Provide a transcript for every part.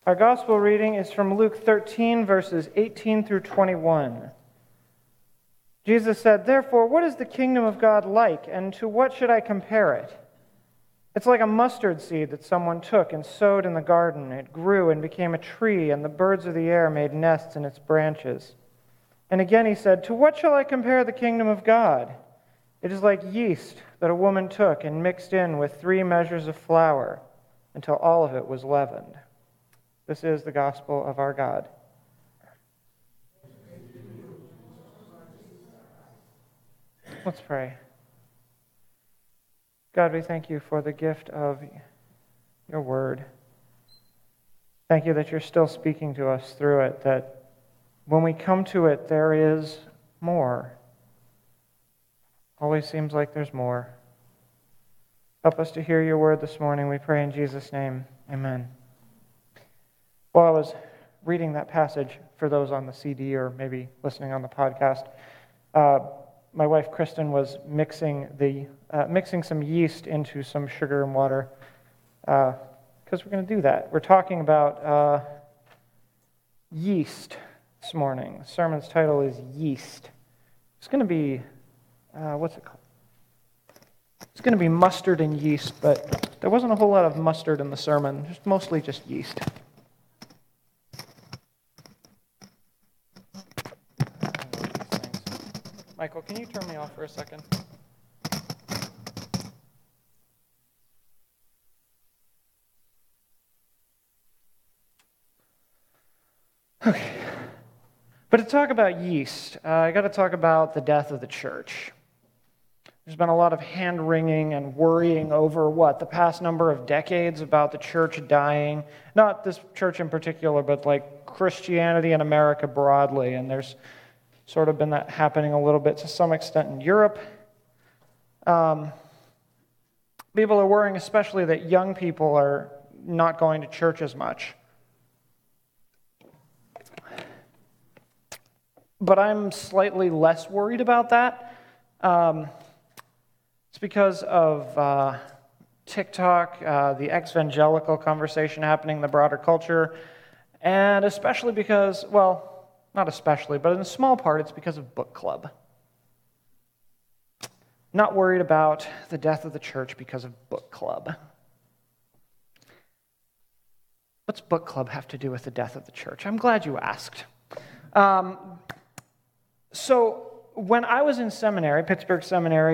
Our gospel reading is from Luke 13, verses 18 through 21. Jesus said, "Therefore, what is the kingdom of God like, and to what should I compare it? It's like a mustard seed that someone took and sowed in the garden. It grew and became a tree, and the birds of the air made nests in its branches." And again he said, "To what shall I compare the kingdom of God? It is like yeast that a woman took and mixed in with 3 measures of flour until all of it was leavened." This is the gospel of our God. Let's pray. God, we thank you for the gift of your word. Thank you that you're still speaking to us through it, that when we come to it, there is more. Always seems like there's more. Help us to hear your word this morning, we pray in Jesus' name. Amen. While I was reading that passage for those on the CD or maybe listening on the podcast, my wife Kristen was mixing some yeast into some sugar and water because we're going to do that. We're talking about yeast this morning. The sermon's title is Yeast. It's going to be, what's it called? It's going to be mustard and yeast, but there wasn't a whole lot of mustard in the sermon, mostly just yeast. Michael, can you turn me off for a second? Okay. But to talk about yeast, I got to talk about the death of the church. There's been a lot of hand-wringing and worrying over the past number of decades about the church dying. Not this church in particular, but like Christianity in America broadly, and there's sort of been that happening a little bit to some extent in Europe. People are worrying especially that young people are not going to church as much. But I'm slightly less worried about that. It's because of TikTok, the evangelical conversation happening in the broader culture, and especially because, not especially, but in a small part, it's because of book club. Not worried about the death of the church because of book club. What's book club have to do with the death of the church? I'm glad you asked. So when I was in seminary, Pittsburgh Seminary,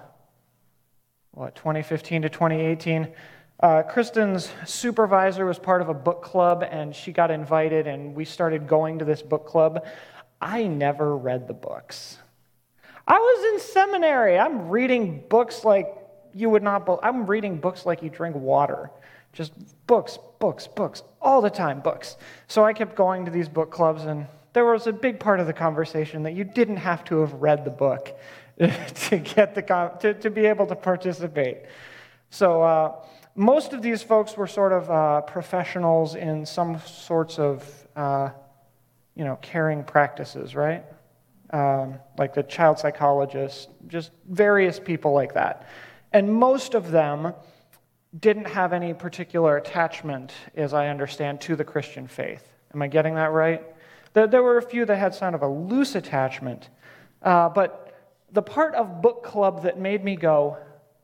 2015 to 2018, Kristen's supervisor was part of a book club, and she got invited, and we started going to this book club. I never read the books. I was in seminary. I'm reading books like you would not. I'm reading books like you drink water. Just books, all the time, books. So I kept going to these book clubs, and there was a big part of the conversation that you didn't have to have read the book to get to be able to participate. So most of these folks were sort of professionals in some sorts of, caring practices, right? Like the child psychologist, just various people like that. And most of them didn't have any particular attachment, as I understand, to the Christian faith. Am I getting that right? There were a few that had kind of a loose attachment. But the part of book club that made me go,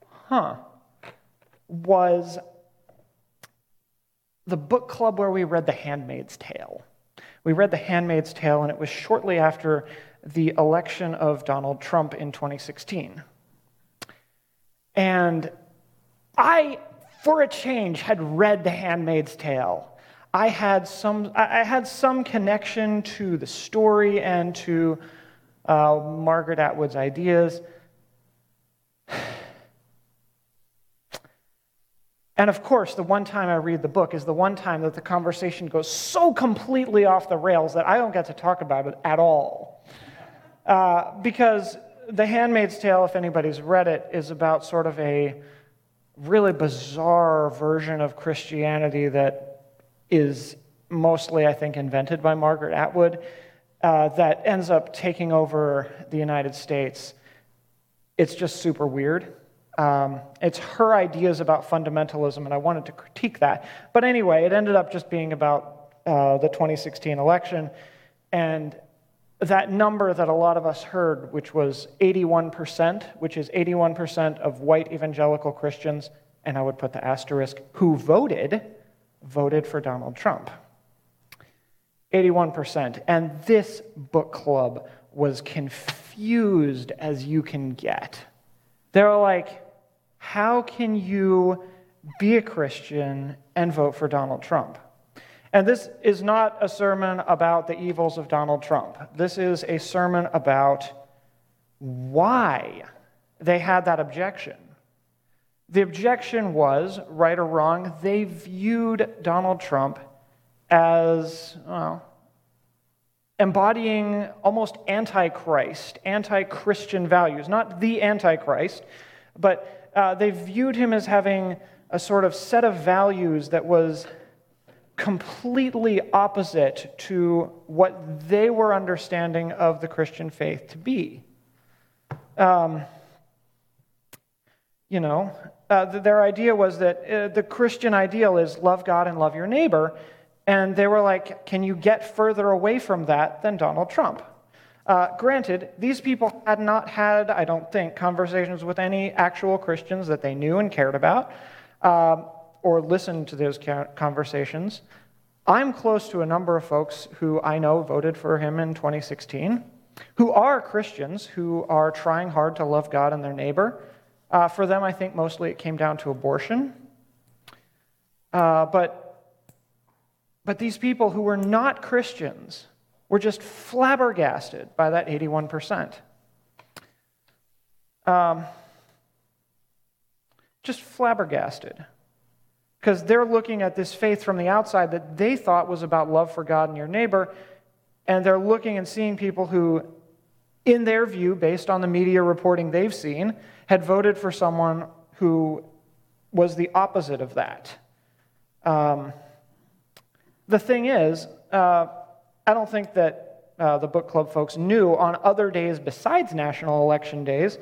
was the book club where we read The Handmaid's Tale. We read The Handmaid's Tale, and it was shortly after the election of Donald Trump in 2016. And I, for a change, had read The Handmaid's Tale. I had some connection to the story and to Margaret Atwood's ideas. And of course, the one time I read the book is the one time that the conversation goes so completely off the rails that I don't get to talk about it at all. Because The Handmaid's Tale, if anybody's read it, is about sort of a really bizarre version of Christianity that is mostly, I think, invented by Margaret Atwood, that ends up taking over the United States. It's just super weird. It's her ideas about fundamentalism, and I wanted to critique that. But anyway, it ended up just being about the 2016 election, and that number that a lot of us heard, which was 81%, which is 81% of white evangelical Christians, and I would put the asterisk, who voted for Donald Trump. 81%. And this book club was confused as you can get. They were like, how can you be a Christian and vote for Donald Trump? And this is not a sermon about the evils of Donald Trump. This is a sermon about why they had that objection. The objection was, right or wrong, they viewed Donald Trump as, embodying almost anti-Christ, anti-Christian values. Not the Antichrist, but they viewed him as having a sort of set of values that was completely opposite to what they were understanding of the Christian faith to be. Their idea was that the Christian ideal is love God and love your neighbor, and they were like, can you get further away from that than Donald Trump? Granted, these people had not had, I don't think, conversations with any actual Christians that they knew and cared about, or listened to those conversations. I'm close to a number of folks who I know voted for him in 2016, who are Christians, who are trying hard to love God and their neighbor. For them, I think mostly it came down to abortion. But these people who were not Christians were just flabbergasted by that 81%. Just flabbergasted. Because they're looking at this faith from the outside that they thought was about love for God and your neighbor, and they're looking and seeing people who, in their view, based on the media reporting they've seen, had voted for someone who was the opposite of that. The thing is, I don't think that the book club folks knew on other days besides national election days,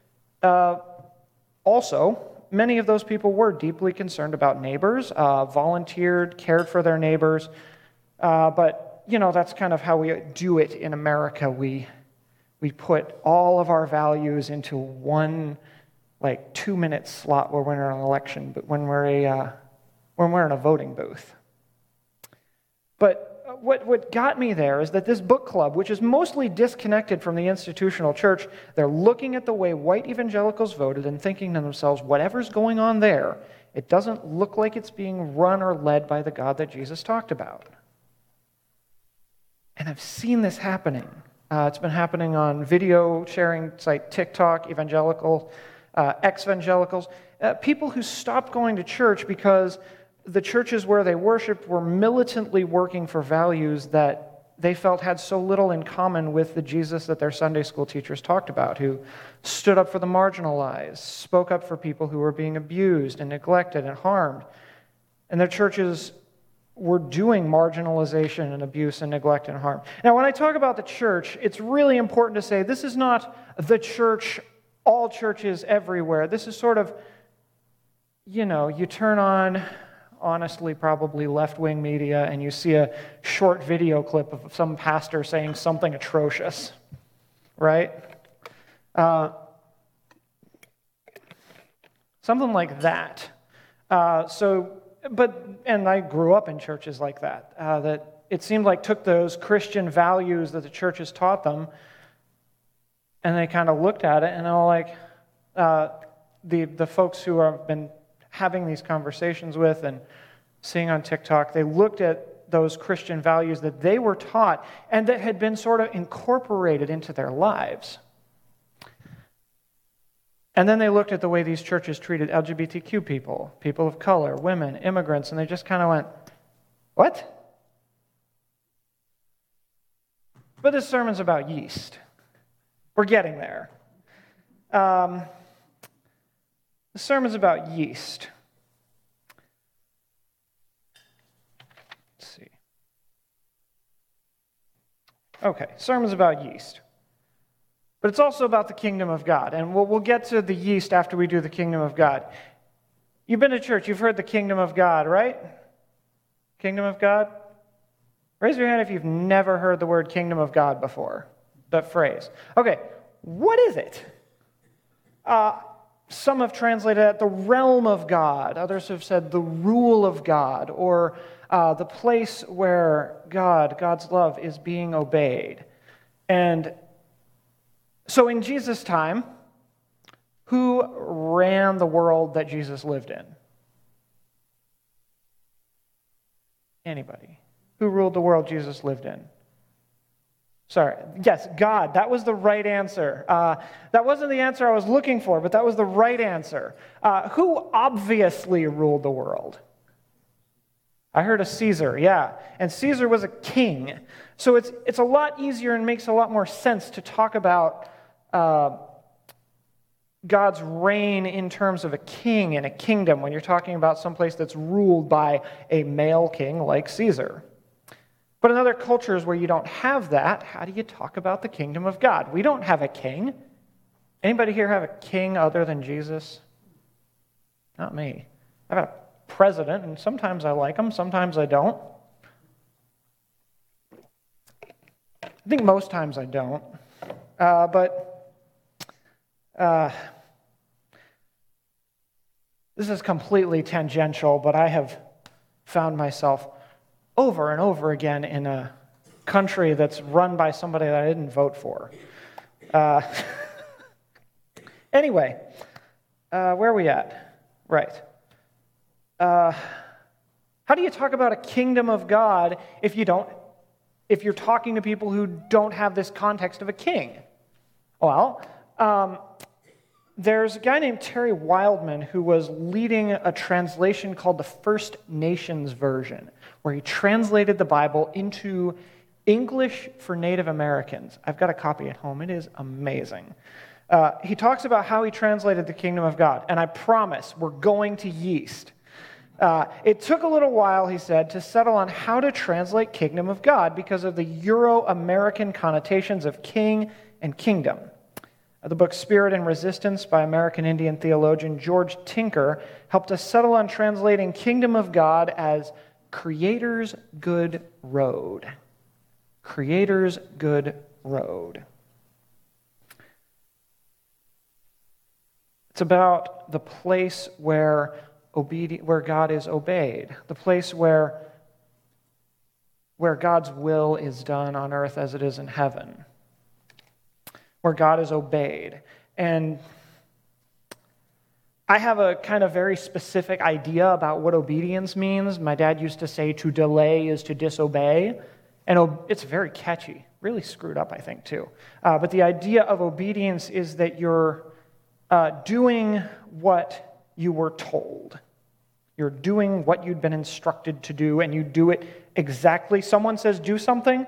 also, many of those people were deeply concerned about neighbors, volunteered, cared for their neighbors, but, that's kind of how we do it in America. We put all of our values into one, 2-minute slot where we're in an election, but when we're in a voting booth. But what got me there is that this book club, which is mostly disconnected from the institutional church, they're looking at the way white evangelicals voted and thinking to themselves, whatever's going on there, it doesn't look like it's being run or led by the God that Jesus talked about. And I've seen this happening. It's been happening on video sharing site TikTok, evangelical, ex-evangelicals, people who stopped going to church because the churches where they worshiped were militantly working for values that they felt had so little in common with the Jesus that their Sunday school teachers talked about, who stood up for the marginalized, spoke up for people who were being abused and neglected and harmed. And their churches were doing marginalization and abuse and neglect and harm. Now, when I talk about the church, it's really important to say this is not the church, all churches everywhere. This is sort of, you turn on, honestly, probably left-wing media, and you see a short video clip of some pastor saying something atrocious, right? Something like that. And I grew up in churches like that, that it seemed like took those Christian values that the churches taught them, and they kind of looked at it, and they were like, the folks who have been having these conversations with and seeing on TikTok, they looked at those Christian values that they were taught and that had been sort of incorporated into their lives. And then they looked at the way these churches treated LGBTQ people, people of color, women, immigrants, and they just kind of went, what? But this sermon's about yeast. We're getting there. The sermon's about yeast. Let's see. Okay, sermon's about yeast. But it's also about the kingdom of God. And we'll get to the yeast after we do the kingdom of God. You've been to church, you've heard the kingdom of God, right? Kingdom of God? Raise your hand if you've never heard the word kingdom of God before, that phrase. Okay, what is it? Some have translated it the realm of God. Others have said the rule of God, or the place where God's love, is being obeyed. And so in Jesus' time, who ran the world that Jesus lived in? Anybody? Who ruled the world Jesus lived in? Sorry. Yes, God. That was the right answer. That wasn't the answer I was looking for, but that was the right answer. Who obviously ruled the world? I heard of Caesar, yeah. And Caesar was a king. So it's a lot easier and makes a lot more sense to talk about God's reign in terms of a king and a kingdom when you're talking about someplace that's ruled by a male king like Caesar. But in other cultures where you don't have that, how do you talk about the kingdom of God? We don't have a king. Anybody here have a king other than Jesus? Not me. I've got a president, and sometimes I like him, sometimes I don't. I think most times I don't. This is completely tangential, but I have found myself over and over again in a country that's run by somebody that I didn't vote for. Anyway, where are we at? Right. How do you talk about a kingdom of God if you're talking to people who don't have this context of a king? Well, there's a guy named Terry Wildman who was leading a translation called the First Nations Version, where he translated the Bible into English for Native Americans. I've got a copy at home. It is amazing. He talks about how he translated the kingdom of God, and I promise we're going to yeast. It took a little while, he said, to settle on how to translate kingdom of God because of the Euro-American connotations of king and kingdom. The book Spirit and Resistance by American Indian theologian George Tinker helped us settle on translating kingdom of God as Creator's good road. Creator's good road. It's about the place where God is obeyed, the place where God's will is done on earth as it is in heaven, where God is obeyed. And I have a kind of very specific idea about what obedience means. My dad used to say to delay is to disobey, and it's very catchy, really screwed up, I think, too. But the idea of obedience is that you're doing what you were told. You're doing what you'd been instructed to do, and you do it exactly. Someone says do something.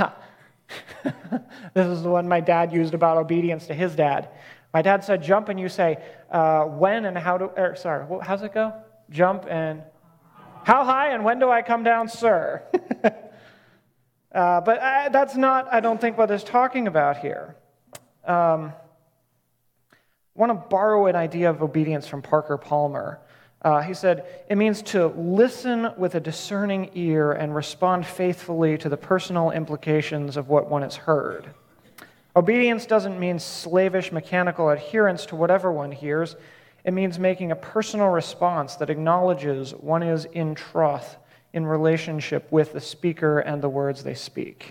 This is the one my dad used about obedience to his dad. My dad said jump, and you say when and how to. How's it go? Jump and how high and when do I come down, sir? But that's not, I don't think, what it's talking about here. I want to borrow an idea of obedience from Parker Palmer. He said, it means to listen with a discerning ear and respond faithfully to the personal implications of what one has heard. Obedience doesn't mean slavish mechanical adherence to whatever one hears. It means making a personal response that acknowledges one is in troth in relationship with the speaker and the words they speak.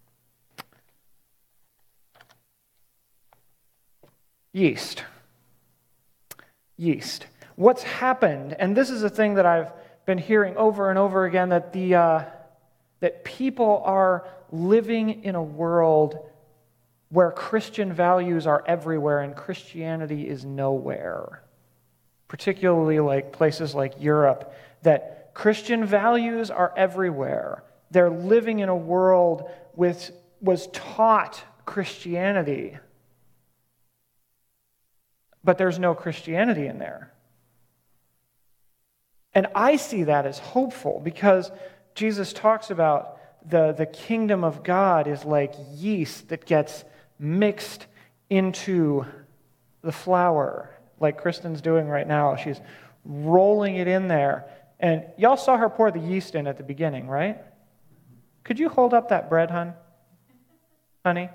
Yeast. What's happened, and this is a thing that I've been hearing over and over again, that that people are living in a world where Christian values are everywhere and Christianity is nowhere. Particularly like places like Europe, that Christian values are everywhere. They're living in a world which was taught Christianity, but there's no Christianity in there. And I see that as hopeful because Jesus talks about the kingdom of God is like yeast that gets mixed into the flour, like Kristen's doing right now. She's rolling it in there. And y'all saw her pour the yeast in at the beginning, right? Could you hold up that bread, honey?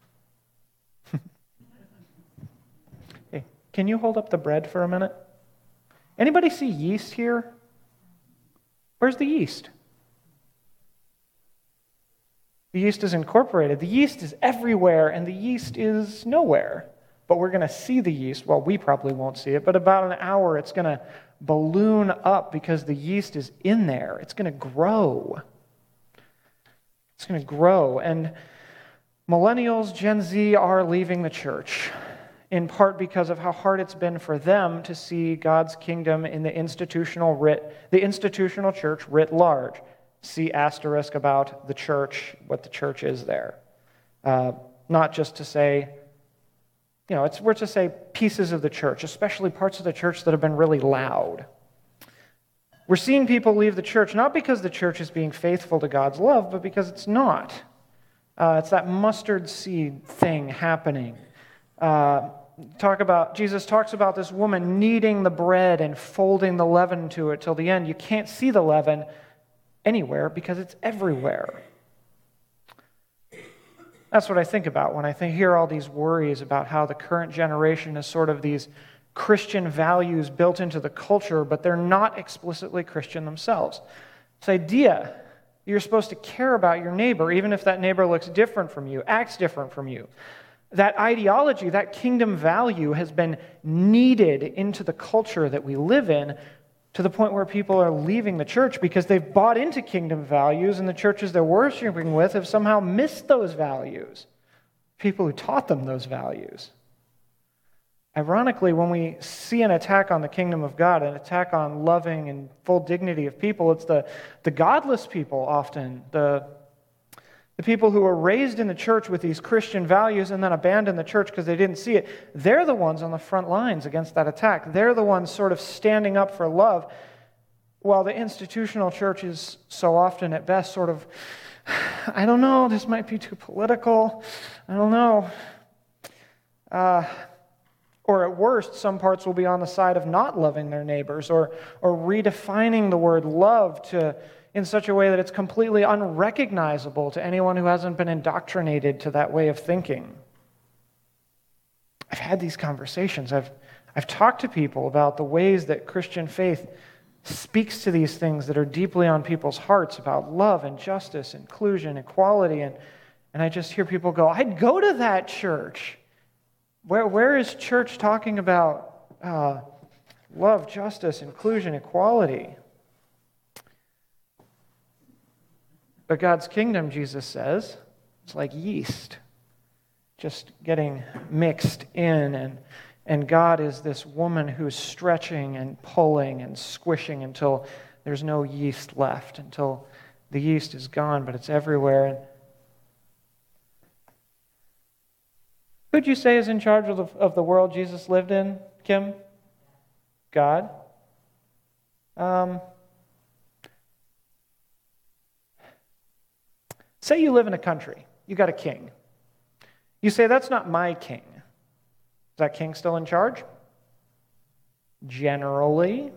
Hey, can you hold up the bread for a minute? Anybody see yeast here? Where's the yeast? The yeast is incorporated. The yeast is everywhere, and the yeast is nowhere. But we're going to see the yeast. Well, we probably won't see it, but about an hour it's going to balloon up because the yeast is in there. It's going to grow. It's going to grow. And millennials, Gen Z are leaving the church, in part because of how hard it's been for them to see God's kingdom in the institutional church writ large. See asterisk about the church, what the church is there. Not just to say, we're to say pieces of the church, especially parts of the church that have been really loud. We're seeing people leave the church not because the church is being faithful to God's love, but because it's not. It's that mustard seed thing happening. Jesus talks about this woman kneading the bread and folding the leaven to it till the end. You can't see the leaven anywhere because it's everywhere. That's what I think about when I hear all these worries about how the current generation has sort of these Christian values built into the culture, but they're not explicitly Christian themselves. This idea you're supposed to care about your neighbor, even if that neighbor looks different from you, acts different from you. That ideology, that kingdom value has been kneaded into the culture that we live in to the point where people are leaving the church because they've bought into kingdom values, and the churches they're worshiping with have somehow missed those values. People who taught them those values. Ironically, when we see an attack on the kingdom of God, an attack on loving and full dignity of people, it's the godless people often, the people who were raised in the church with these Christian values and then abandoned the church because they didn't see it. They're the ones on the front lines against that attack. They're the ones sort of standing up for love, while the institutional church is so often at best sort of, I don't know, this might be too political. I don't know. Or at worst, some parts will be on the side of not loving their neighbors or redefining the word love in such a way that it's completely unrecognizable to anyone who hasn't been indoctrinated to that way of thinking. I've had these conversations. I've talked to people about the ways that Christian faith speaks to these things that are deeply on people's hearts about love and justice, inclusion, equality, and I just hear people go, I'd go to that church. Where is church talking about love, justice, inclusion, equality? But God's kingdom, Jesus says, it's like yeast, just getting mixed in. And God is this woman who's stretching and pulling and squishing until there's no yeast left, until the yeast is gone, but it's everywhere. And who'd you say is in charge of the world Jesus lived in, Kim? God? Say you live in a country. You got a king. You say, that's not my king. Is that king still in charge? Generally.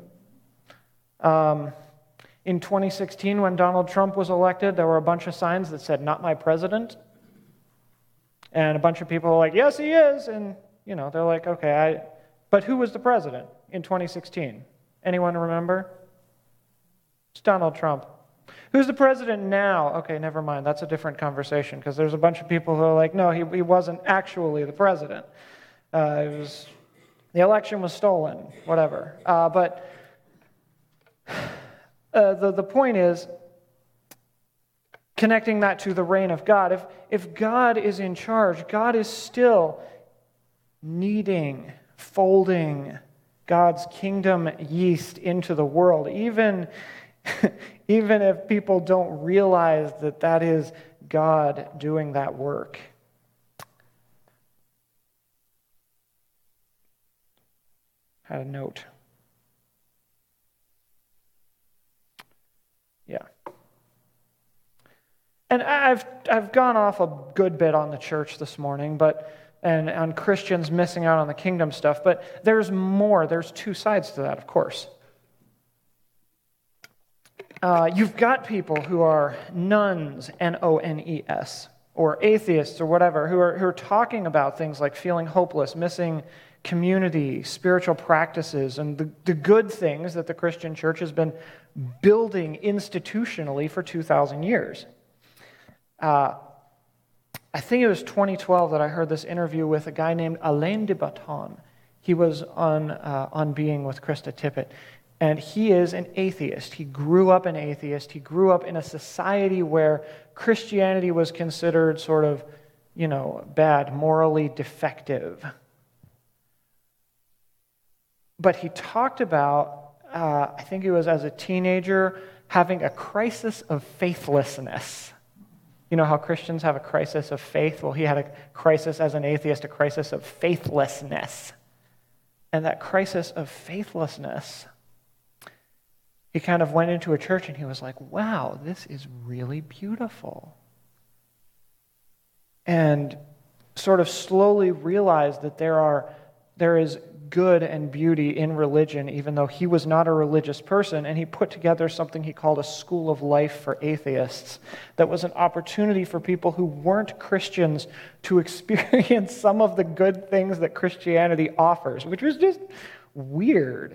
In 2016, when Donald Trump was elected, there were a bunch of signs that said, not my president. And a bunch of people were like, yes, he is. And, they're like, okay, but who was the president in 2016? Anyone remember? It's Donald Trump. Who's the president now? Okay, never mind. That's a different conversation because there's a bunch of people who are like, no, he wasn't actually the president. The election was stolen, whatever. But the point is, connecting that to the reign of God, if God is in charge, God is still kneading, folding God's kingdom yeast into the world, even if people don't realize that is God doing that work. Had a note. Yeah. And I've gone off a good bit on the church this morning, and on Christians missing out on the kingdom stuff, but there's more. There's two sides to that, of course. You've got people who are nones, N-O-N-E-S, or atheists or whatever, who are talking about things like feeling hopeless, missing community, spiritual practices, and the good things that the Christian church has been building institutionally for 2,000 years. I think it was 2012 that I heard this interview with a guy named Alain de Botton. He was on Being with Krista Tippett. And he is an atheist. He grew up an atheist. He grew up in a society where Christianity was considered sort of, bad, morally defective. But he talked about, I think it was as a teenager, having a crisis of faithlessness. You know how Christians have a crisis of faith? Well, he had a crisis as an atheist, a crisis of faithlessness. And that crisis of faithlessness, he kind of went into a church and he was like, wow, this is really beautiful. And sort of slowly realized that there is good and beauty in religion, even though he was not a religious person, and he put together something he called a school of life for atheists that was an opportunity for people who weren't Christians to experience some of the good things that Christianity offers, which was just weird.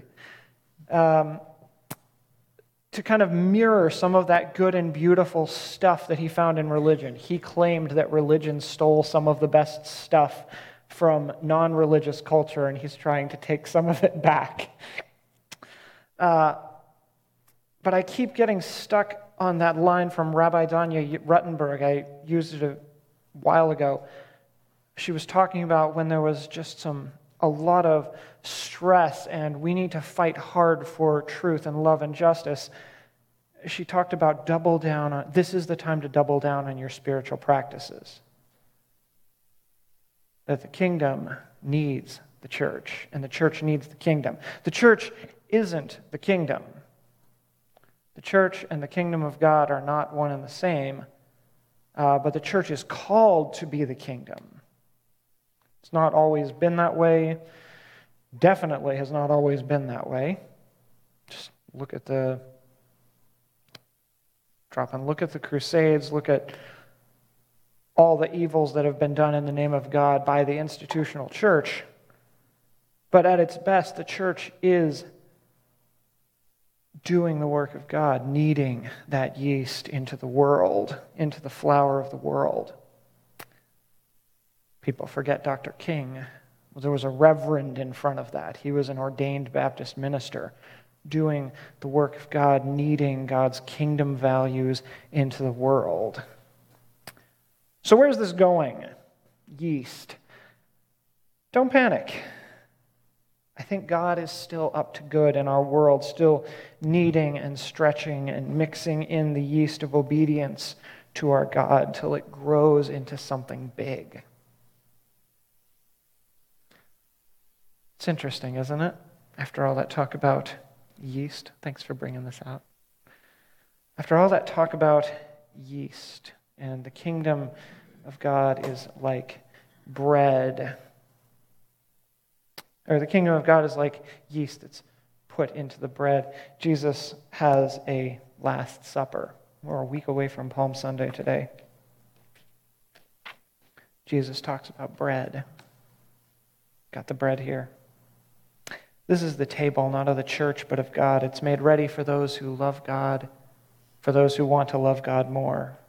To kind of mirror some of that good and beautiful stuff that he found in religion. He claimed that religion stole some of the best stuff from non-religious culture, and he's trying to take some of it back. But I keep getting stuck on that line from Rabbi Danya Ruttenberg. I used it a while ago. She was talking about when there was just a lot of stress and we need to fight hard for truth and love and justice. She talked about this is the time to double down on your spiritual practices. That the kingdom needs the church, and the church needs the kingdom. The church isn't the kingdom. The church and the kingdom of God are not one and the same, but the church is called to be the kingdom. It's not always been that way. Definitely has not always been that way. Just look at the Crusades, look at all the evils that have been done in the name of God by the institutional church. But at its best, the church is doing the work of God, kneading that yeast into the world, into the flour of the world. People forget Dr. King. There was a reverend in front of that. He was an ordained Baptist minister doing the work of God, kneading God's kingdom values into the world. So where's this going? Yeast. Don't panic. I think God is still up to good in our world, still kneading and stretching and mixing in the yeast of obedience to our God till it grows into something big. It's interesting, isn't it? After all that talk about yeast, thanks for bringing this out. After all that talk about yeast, and the kingdom of God is like bread, or the kingdom of God is like yeast that's put into the bread. Jesus has a Last Supper. We're a week away from Palm Sunday today. Jesus talks about bread. Got the bread here. This is the table, not of the church, but of God. It's made ready for those who love God, for those who want to love God more.